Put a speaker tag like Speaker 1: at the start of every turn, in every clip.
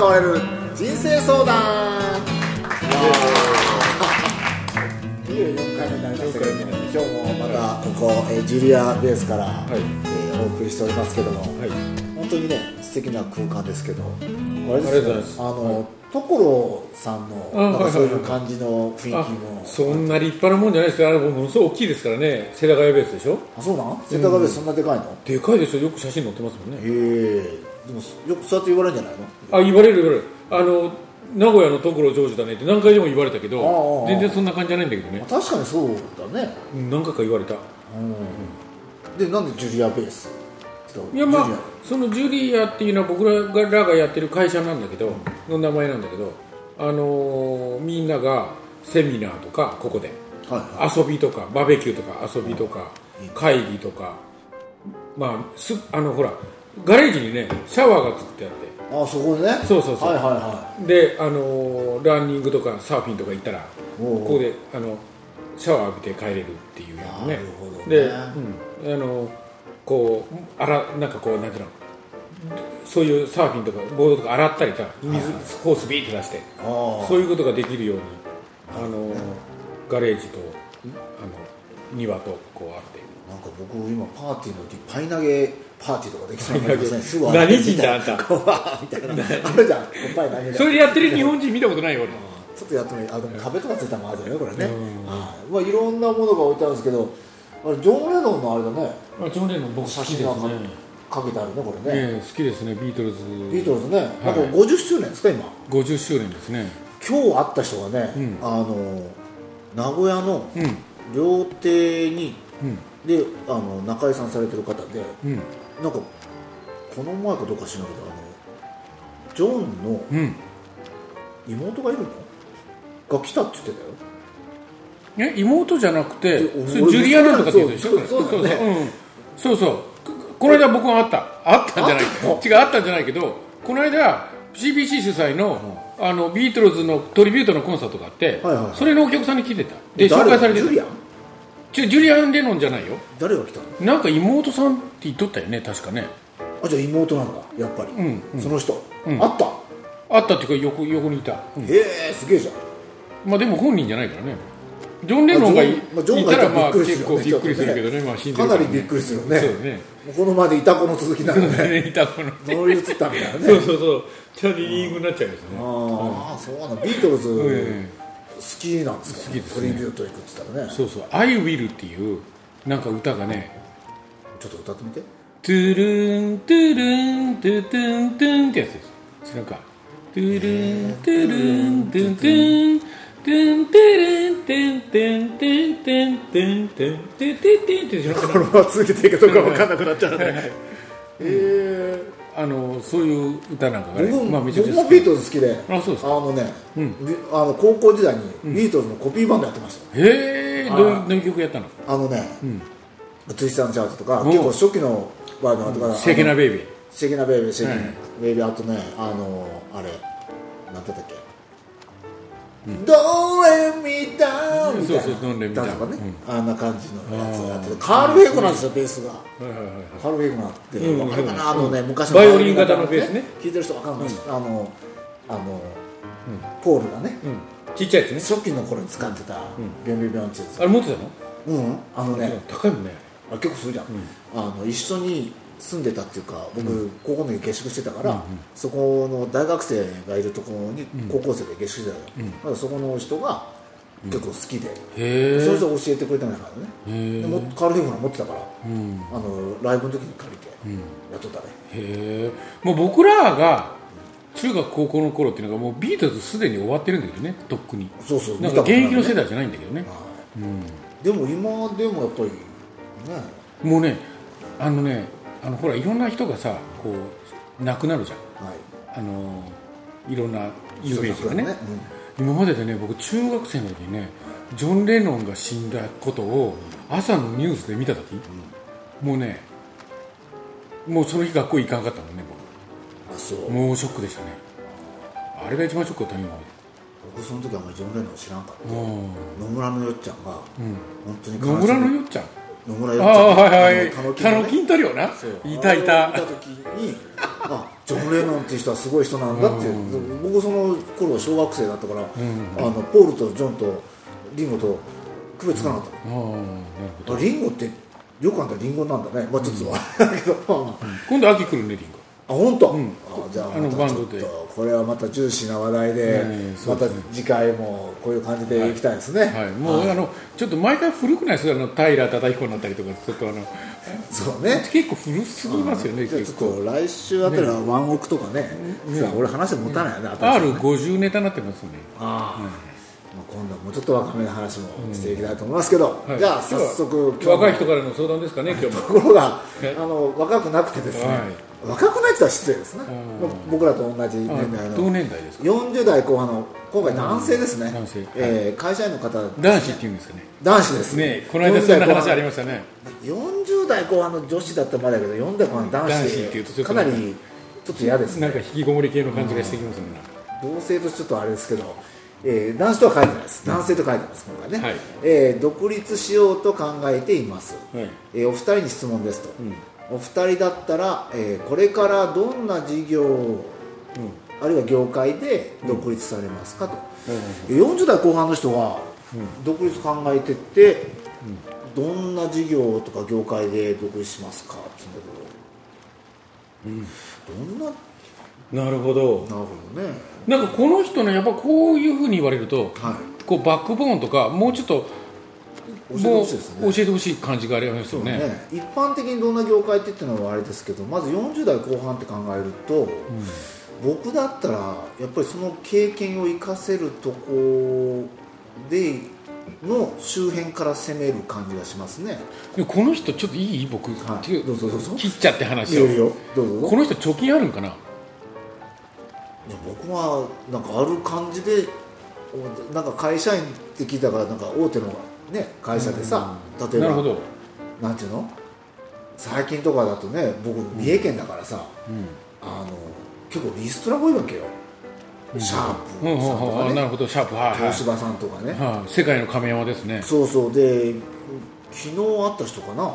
Speaker 1: 変われる人生相談24回目になりましたけど、今日もまたここ、ジュリアベースから、お送りしておりますけども、本当にね素敵な空間ですけど、あれですね、所さんのなんかそういう感じの雰囲気も、
Speaker 2: そんな立派なもんじゃないですけど、あれものすごい大きいですからね。世田谷ベースでしょ。
Speaker 1: あ、そうなん？世田谷ベースそんなでかいの？
Speaker 2: でかいですよ。よく写真載ってますもんね。
Speaker 1: でもよくそうやって言われるんじゃないの？
Speaker 2: あ、言われる。名古屋の所ジョージだねって何回でも言われたけど、全然そんな感じじゃないんだけどね。
Speaker 1: 確かにそうだね。
Speaker 2: 何回か言われた。
Speaker 1: で、なんでジュリアベース？
Speaker 2: いや、まあそのジュリアっていうのは僕らがやってる会社なんだけど、の名前なんだけど、みんながセミナーとかここで、遊びとかバーベキューとか遊びとか、会議とか、まあほらガレージにねシャワーが作ってあって。
Speaker 1: あ、そこでね。
Speaker 2: そう。で、ランニングとかサーフィンとか行ったらここでシャワー浴びて帰れるっていうようなね。で、こうなんかこうなんていうの、そういうサーフィンとかボードとか洗ったりさ、水ホースビーって出して、そういうことができるようにガレージと庭とこうあって。
Speaker 1: なんか僕今パーティーの時パイ投げパーティーとかできそうな
Speaker 2: ですね。すぐ何人だあんた。
Speaker 1: みたいなあるじゃん。パイ投げ。
Speaker 2: それでやってる日本人見たことないよ俺。
Speaker 1: ちょっとやってみる。でも壁とかついたのもあるよねこれね。まあいろんなものが置いてあるんですけど、あれジョン・レノンのあれだね。
Speaker 2: ジョン・レノン僕好きですね。
Speaker 1: かけてあるねこれね。
Speaker 2: 好きですね。ビートルズ
Speaker 1: ね。なんか50周年ですか今。
Speaker 2: 50周年ですね。
Speaker 1: 今日会った人がね、名古屋の料亭に。で中居さんされてる方で、なんかこの前かどうか知らないけどジョンの妹がいるのが来たって言ってたよ。
Speaker 2: 妹じゃなくてジュリアなんとかって言うでしょ。そうこの間僕があったんじゃないあったんじゃないけど、この間 CBC 主催のビートルズのトリビュートのコンサートがあって、それのお客さんに来てた。で紹介されてた。ジュリアン・レノンじゃないよ。誰が来たの？なんか妹さんって言っとったよね確かね。
Speaker 1: あ、じゃあ妹なんだやっぱり。その人、会った
Speaker 2: っていうか横にいた。
Speaker 1: すげえじゃん。
Speaker 2: まあでも本人じゃないからね。ジョン・レノンがいたらまあ結構びっくりするけどね。まあ死んでるからね。
Speaker 1: かなりびっくりするね。
Speaker 2: そうね。
Speaker 1: この前でいた子の続きなのね。
Speaker 2: いた子の
Speaker 1: 乗り移ったみたいなね。
Speaker 2: そうチャリリングになっちゃいますね。
Speaker 1: そうなの。ビートルズ好きなんですか？
Speaker 2: 好きですね。
Speaker 1: トリビュート行くって言ったらね。
Speaker 2: そうI Will っていうなんか歌がね、
Speaker 1: ちょっと歌ってみて。
Speaker 2: トゥルントゥルントゥトゥントゥンってやつです。知らんか？トゥルントゥルントゥントゥントゥントゥルントゥントゥントゥントゥントゥントゥントゥントゥンって知らんか？
Speaker 1: このまま続けていくとか分かんなくなっちゃうね。
Speaker 2: そういう歌なんかがね、
Speaker 1: 僕もビートルズ好きで、高校時代にビートルズのコピーバンドやってました。
Speaker 2: どういう曲やったの？
Speaker 1: ツイスターのチャートとか結構初期のバージョンとか、
Speaker 2: シェイキナベイビー、
Speaker 1: シェイキナベイビー、あとねあれなんだったっけ、ドレミダーみたいな、
Speaker 2: ドレミダーとかね、
Speaker 1: あんな感じのやつやってて、カール・フェイクなんですよベースが。カール・フェイクがあって分かるかな、昔の
Speaker 2: バイオリン型のベースね。
Speaker 1: 聞いてる人分かんない。ポールがね、
Speaker 2: ちっちゃいやつね、
Speaker 1: 初期の頃に使ってたビョンビョンビョンってやつ。
Speaker 2: あれ持ってたの？高いもんね。
Speaker 1: 結構するじゃん。一緒に住んでたっていうか、僕高校の時下宿してたから、そこの大学生がいるところに高校生で下宿してたよ。まだそこの人が結構好きで、それで教えてくれたんだからね。でもカール・フェイクが持ってたから、ライブの時に借りてやっとったね。
Speaker 2: もう僕らが中学高校の頃っていうのがもうビートルズすでに終わってるんだけどね、とっくに。なんか現役の世代じゃないんだけどね。
Speaker 1: でも今でもやっぱりね、
Speaker 2: もうねほらいろんな人がさこう亡くなるじゃん。いろんな有名人がね。今まででね、僕中学生の時にね、ジョン・レノンが死んだことを朝のニュースで見た時、もうね、もうその日学校行かなかったもんね僕。もうショックでしたね。あれが一番ショックだったよ。
Speaker 1: 僕その時はあんまりジョン・レノン知らんかった。野村のよっちゃんが本当に
Speaker 2: 野村のよっちゃん、
Speaker 1: 野村よっちゃん、
Speaker 2: タノキントリオな、いた
Speaker 1: 見た時にジョン・レノンっていう人はすごい人なんだっていう、僕その頃小学生だったから、ポールとジョンとリンゴと区別つかなかった、リンゴってよくあんたリンゴなんだね、まあちょっとだけど、
Speaker 2: 今度秋来るね、リンゴ。
Speaker 1: 本当、じゃあまた
Speaker 2: バンドで
Speaker 1: これはまたジューシーな話題で、また次回もこういう感じでいきたいですね。
Speaker 2: もうちょっと毎回古くないですか、平忠彦になったりとか、ちょっと
Speaker 1: そうね、
Speaker 2: 結構古すぎますよね。
Speaker 1: ちょっと来週あたりはワンオクとかね、俺話持たないよね。
Speaker 2: R50 ネタになってますね。
Speaker 1: 今度はもうちょっと若めの話もしていきたいと思いますけど、じゃあ早速
Speaker 2: 若い人からの相談ですかね、今日も。
Speaker 1: ところが若くなくてですね、若くないって言ったら失礼ですね、僕らと同じ年代の
Speaker 2: 同年代ですか。
Speaker 1: 40代後半の今回男性ですね、会社員の方、
Speaker 2: 男子っていうんですかね。
Speaker 1: 男子です
Speaker 2: ね、この間そんな話ありましたね。
Speaker 1: 40代後半の女子だったらまだだけど、40代後半の男子っていうとかなりちょっと嫌ですね。
Speaker 2: なんか引きこもり系の感じがしてきますね。
Speaker 1: 同性とちょっとあれですけど、男子とは書いてないです、男性と書いてます今回ね、独立しようと考えています、お二人に質問ですと、お二人だったら、これからどんな事業、あるいは業界で独立されますかと、40代後半の人は独立考えてって、どんな事業とか業界で独立しますかって言うんだけど、どんな。
Speaker 2: なるほど
Speaker 1: ね。
Speaker 2: なんかこの人ね、やっぱこういうふうに言われると、こうバックボーンとかもうちょっと教えてほしい感じがありますよね。
Speaker 1: 一般的にどんな業界って言ってのはあれですけど、まず40代後半って考えると、僕だったらやっぱりその経験を生かせるとこでの周辺から攻める感じがしますね。
Speaker 2: この人ちょっといい、僕、
Speaker 1: どうぞどうぞ、
Speaker 2: 切っちゃって話を。
Speaker 1: どうぞ。
Speaker 2: この人貯金あるんかな。
Speaker 1: 僕はなんかある感じで、なんか会社員って聞いたから、なんか大手の、ね、会社でさ、例えばなんていうの、最近とかだとね、僕三重県だからさ、結構リストラ多いわけよ、シャープさんとかね、
Speaker 2: なるほど、シャープ、
Speaker 1: 東芝さんとかね、
Speaker 2: 世界の亀山ですね。
Speaker 1: そうで、昨日会った人かな、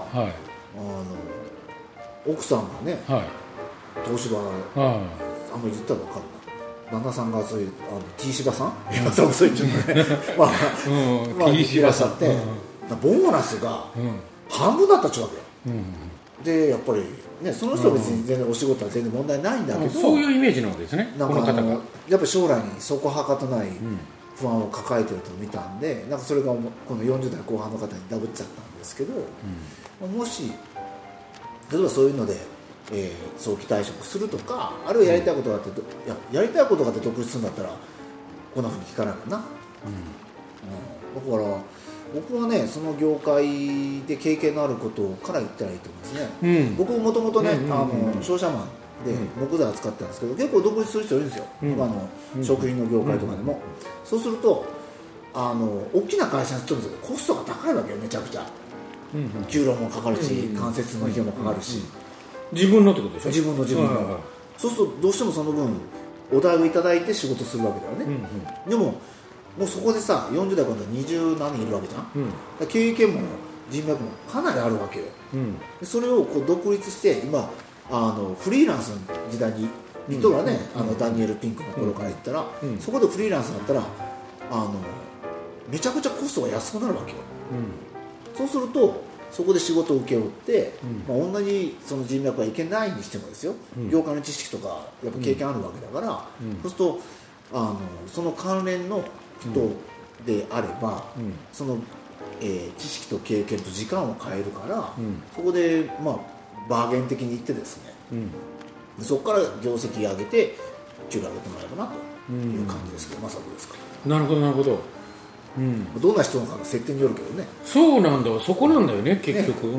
Speaker 1: 奥さんがね、東芝、あんまり言ったら分かるな、旦那さんがそういうT 芝さん、そういうちょっとね、T 芝さんってボーナスが半分だったっちゅうわけよ。でやっぱりね、その人は別に全然お仕事は全然問題ないんだけど、
Speaker 2: そういうイメージなわけですね。
Speaker 1: なんかやっぱり将来にそこはかとない不安を抱えてると見たんで、なんかそれがこの40代後半の方にダブっちゃったんですけど、もし例えばそういうので早期退職するとか、あるいはやりたいことがあって、やりたいことがあって独立するんだったらこんなふうに聞かないかな、だから僕はね、その業界で経験のあることから言ったらいいと思いますね。僕もともとね、商社マンで木材を使ってたんですけど、結構独立する人いるんですよ、食品の業界とかでも。そうすると大きな会社に勤めてるとコストが高いわけよ、めちゃくちゃ。給料もかかるし、間接の費用もかかるし、
Speaker 2: 自分のってことでしょ。
Speaker 1: 自分のそうするとどうしてもその分お題をいただいて仕事するわけだよね。でももうそこでさ、40代から20何人いるわけじゃん、経験も人脈もかなりあるわけよ、それをこう独立して、今フリーランスの時代にリトラね、ダニエル・ピンクの頃から言ったら、そこでフリーランスになったらめちゃくちゃコストが安くなるわけよ、そうするとそこで仕事を請け負って、同じその人脈はいけないにしてもですよ、業界の知識とかやっぱ経験あるわけだから、そうするとその関連の人であれば、その、知識と経験と時間を変えるから、そこで、バーゲン的に言ってですね、そこから業績上げて給料上げてもらえばなという感じですけど、まさどうですか。
Speaker 2: なるほどなるほど。
Speaker 1: どんな人のかの設定によるけどね。
Speaker 2: そうなんだ、そこなんだよね、結局。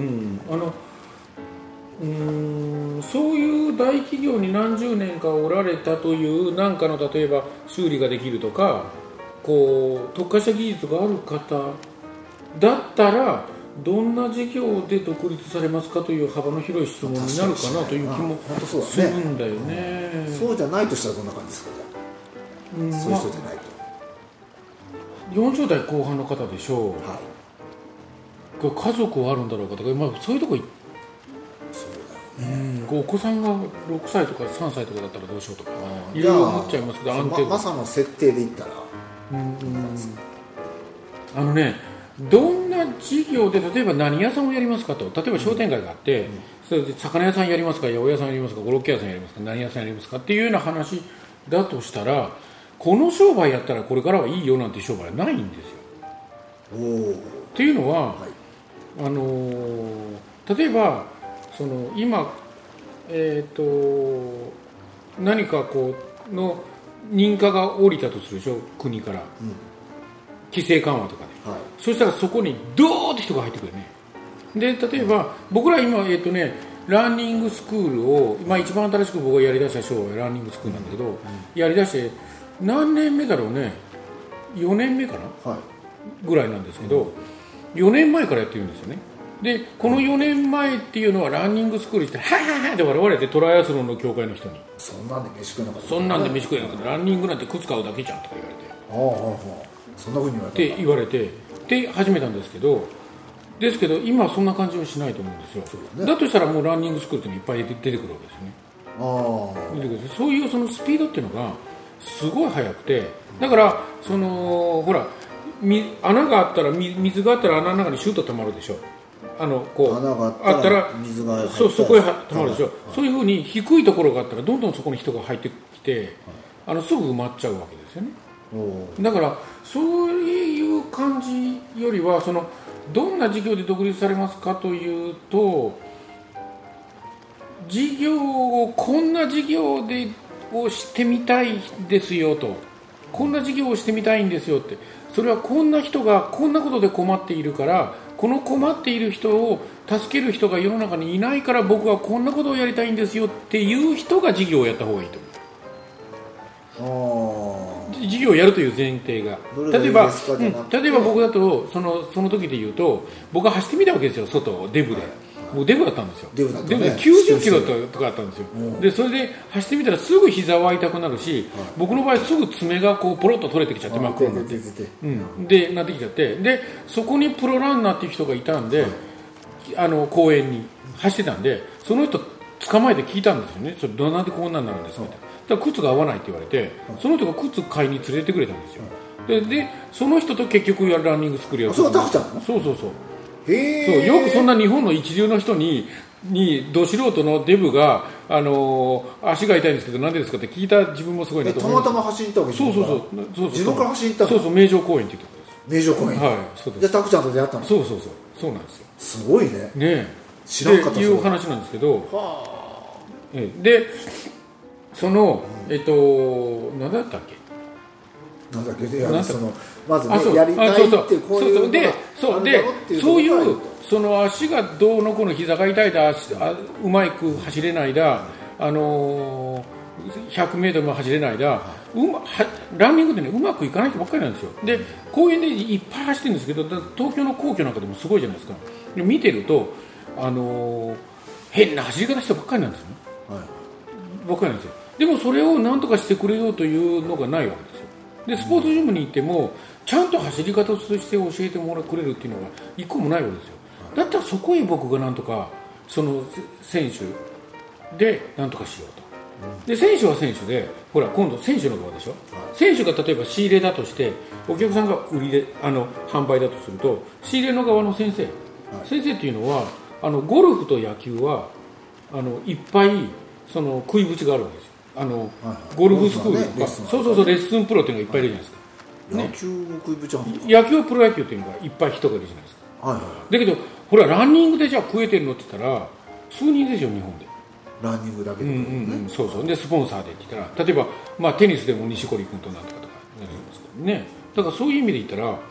Speaker 2: そういう大企業に何十年かおられたという何かの、例えば修理ができるとか、こう特化した技術がある方だったら、どんな事業で独立されますかという幅の広い質問になるかなという気もするんだよね。
Speaker 1: そうじゃないとしたらどんな感じですか。そういう人じゃないと、
Speaker 2: 40代後半の方でしょう、家族はあるんだろうかとか、そういうとこお子さんが6歳とか3歳とかだったらどうしようとかいろいろ思っちゃいますけど、
Speaker 1: マサの設定で言ったら
Speaker 2: どんな事業で例えば何屋さんをやりますかと、例えば商店街があって、それで魚屋さんやりますか、八百屋さんやりますか、コロッケ屋さんやりますか、何屋さんやりますかっていうような話だとしたら、この商売やったらこれからはいいよなんて商売はないんですよ。っていうのは、例えばその今、何かこうの認可が下りたとするでしょ、国から、規制緩和とかで、そしたらそこにドーッと人が入ってくるね。で例えば僕ら今、ランニングスクールを、一番新しく僕がやりだした商売ランニングスクールなんだけど、やりだして何年目だろうね、4年目かな、ぐらいなんですけど、4年前からやってるんですよね。でこの4年前っていうのはランニングスクールしてはいはいはいって笑われて、トライアスロンの協会の人に
Speaker 1: そんなんで飯食えなかった、
Speaker 2: そんなんで飯食えなかった、ランニングなんて靴買うだけじゃんとか言われて、
Speaker 1: そんな風に
Speaker 2: 言われてで始めたんですけど今はそんな感じはしないと思うんですよ。だとしたらもうランニングスクールっていっぱい出てくるわけですよね。出てくる。そういうそのスピードっていうのがすごい速くて、だからそのほら穴があったら水があったら穴の中にシュート溜まるでしょ。こう
Speaker 1: 穴が
Speaker 2: あったら
Speaker 1: 水が
Speaker 2: そこへ溜まるでしょ。そういうふうに低いところがあったらどんどんそこに人が入ってきて、すぐ埋まっちゃうわけですよね。だからそういう感じよりは、そのどんな事業で独立されますかというと、事業をこんな事業をしてみたいですよと、こんな事業をしてみたいんですよって、それはこんな人がこんなことで困っているから、この困っている人を助ける人が世の中にいないから僕はこんなことをやりたいんですよっていう人が事業をやった方がいいと思う。事業をやるという前提が、例えば僕だとその時で言うと、僕は走ってみたわけですよ、外デブで。もうデブだったんですよ。デブで90キロとかあったんですよ。でそれで走ってみたらすぐ膝は痛くなるし、僕の場合すぐ爪がこうポロッと取れてきちゃって、真っ黒になってでなってきちゃって、でそこにプロランナーっていう人がいたんで、公園に走ってたんで、その人捕まえて聞いたんですよね。それどうなんでこんなんなるんですかって。だから靴が合わないって言われて、その人が靴買いに連れてくれたんですよ。でその人と結局ランニングスクールやる。
Speaker 1: そうタクちゃんの？
Speaker 2: そうそうよくそんな日本の一流の人にど素人のデブが、足が痛いんですけどなんでですかって聞いた自分もすごいなと思う。
Speaker 1: たまたま走りに行ったわけですか？そう自分から走りに行ったの？
Speaker 2: そう名城公園っていうところ
Speaker 1: です。名城公園、
Speaker 2: そうです。
Speaker 1: じゃあタクちゃんと出会ったの？
Speaker 2: そうなんですよ。
Speaker 1: すごいね。知らんかった。
Speaker 2: っていう話なんですけど、でその何だったっけ、
Speaker 1: まずね、やりたいってこういうのが
Speaker 2: そういうその足がどうのこの膝が痛いだ、うまく走れないだ、100メートルも走れないだ、ランニングってねうまくいかない人ばっかりなんですよ。で公園でいっぱい走ってるんですけど、東京の皇居なんかでもすごいじゃないですか。見てると変な走り方してばっかりなんですよね。ばっかりなんですよ。でもそれを何とかしてくれようというのがないわけですよ。でスポーツジムに行ってもちゃんと走り方として教えてもらくれるっていうのが一個もないわけですよ。だったらそこへ僕が何とかその選手で何とかしようと。で選手は選手で、ほら今度選手の側でしょ。選手が例えば仕入れだとしてお客さんが売りで販売だとすると、仕入れの側の先生っていうのはゴルフと野球はいっぱいその食いぶちがあるわけですよ。ゴルフスクールとか、そうレッスンプロっていうのがいっぱいいるじゃないですか。
Speaker 1: 野球も食いぶちあるんですか？
Speaker 2: 野球はプロ野球っていうのがいっぱい人がいるじゃないですか。だけどほらランニングでじゃあ食えてるのって言ったら数人ですよ、日本で。
Speaker 1: ランニングだけでね。
Speaker 2: そうでスポンサーでって言ったら、例えばテニスでも錦織君となんとかとかなるんですけどね。だからそういう意味で言ったら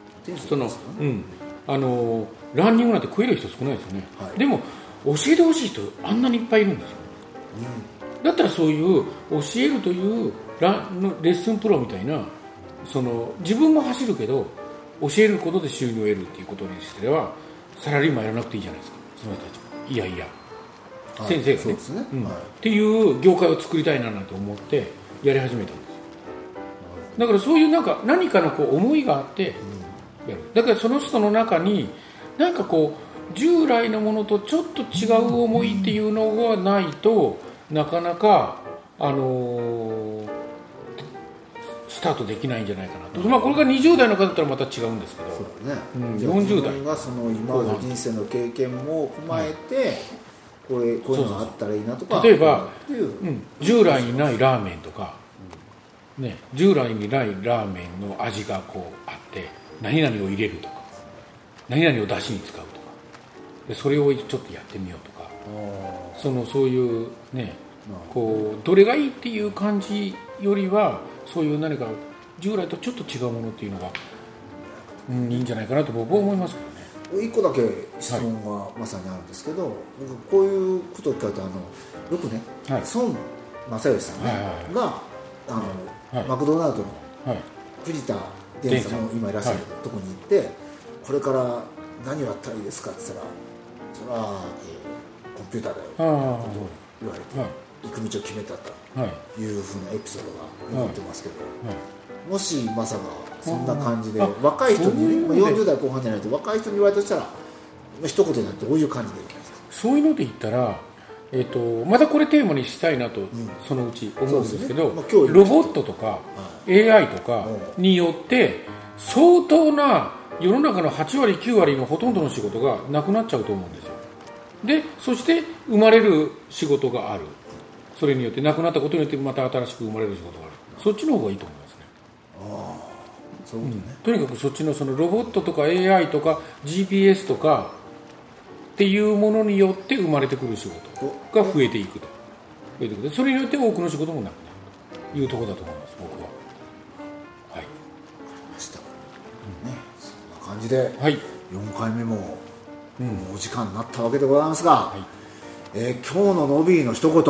Speaker 2: ランニングなんて食える人少ないですよね。でも教えてほしい人あんなにいっぱいいるんですよ。だったらそういう教えるというレッスンプロみたいな、その自分も走るけど教えることで収入を得るっていうことにしてはサラリーマンやらなくていいじゃないですか、その人たちも。いやいや、先生がね、っていう業界を作りたいななんて思ってやり始めたんですよ。だからそういう何かのこう思いがあってやる。だからその人の中になんかこう従来のものとちょっと違う思いっていうのがないとなかなか、スタートできないんじゃないかなと、これが20代の方だったらまた違うんですけど、
Speaker 1: そうだね、
Speaker 2: 40代
Speaker 1: 自分がその今までの人生の経験も踏まえて、こういうのがあったらいいなとか、
Speaker 2: 例えば、従来にないラーメンとか、従来にないラーメンの味がこうあって何々を入れるとか何々を出汁に使うとかで、それをちょっとやってみようとか、そういうね、こうどれがいいっていう感じよりは、そういう何か従来とちょっと違うものっていうのが、いいんじゃないかなと僕は思いますけどね。
Speaker 1: 一個だけ質問がまさにあるんですけど、僕こういうことを聞かれたよくね、孫正義さんがマクドナルドの藤田伝さんも今いらっしゃるところに行って、これから何をやったらいいですかって言ったら、それは、コンピューターだよと言われて、行く道を決めたというふうなエピソードが残ってますけど、もしまさかそんな感じで若い人に、40代後半じゃないと若い人に言われたとしたら、一言になってどういう感じでいきますか？
Speaker 2: そういうので言ったら、またこれテーマにしたいなと、そのうち思うんですけど、ロボットとか、AI とかによって相当な世の中の8割9割のほとんどの仕事がなくなっちゃうと思うんですよ。でそして生まれる仕事がある、それによってなくなったことによってまた新しく生まれる仕事がある、そっちの方がいいと思いますね。とにかくそっちのそのロボットとか AI とか GPS とかっていうものによって生まれてくる仕事が増えていくと、それによって多くの仕事もなくなるというところだと思います、僕は。はい、分か
Speaker 1: りました、そんな感じで、4回目ももうお時間になったわけでございますが、今日のノビーの一言、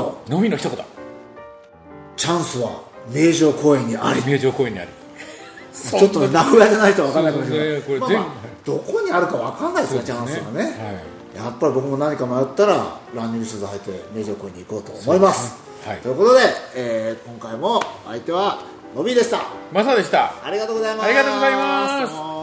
Speaker 1: チャンスは名城公園にあり。ちょっと名古屋じゃないと分からないかもしれないけど、どこにあるか分からないですね、チャンスはね。やっぱり僕も何か迷ったらランニングシューズ履いて名城公園に行こうと思います。ということで、今回も相手はノビーでした。
Speaker 2: マサでした。
Speaker 1: ありがとうございます。
Speaker 2: ありがとうございます。